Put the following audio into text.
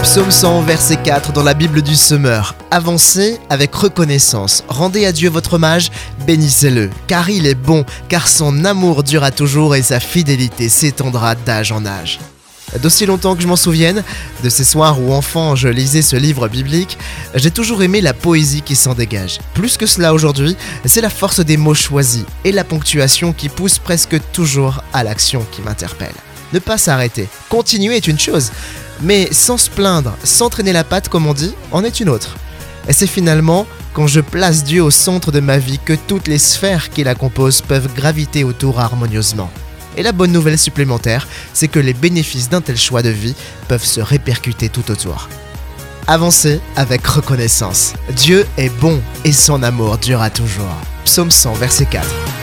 Psaume 100, verset 4 dans la Bible du Semeur. Avancez avec reconnaissance, rendez à Dieu votre hommage, bénissez-le, car il est bon, car son amour durera toujours et sa fidélité s'étendra d'âge en âge. D'aussi longtemps que je m'en souvienne, de ces soirs où enfant je lisais ce livre biblique, j'ai toujours aimé la poésie qui s'en dégage. Plus que cela aujourd'hui, c'est la force des mots choisis et la ponctuation qui pousse presque toujours à l'action qui m'interpelle. Ne pas s'arrêter, continuer est une chose, mais sans se plaindre, sans traîner la patte comme on dit, en est une autre. Et c'est finalement quand je place Dieu au centre de ma vie que toutes les sphères qui la composent peuvent graviter autour harmonieusement. Et la bonne nouvelle supplémentaire, c'est que les bénéfices d'un tel choix de vie peuvent se répercuter tout autour. Avancez avec reconnaissance. Dieu est bon et son amour durera toujours. Psaume 100, verset 4.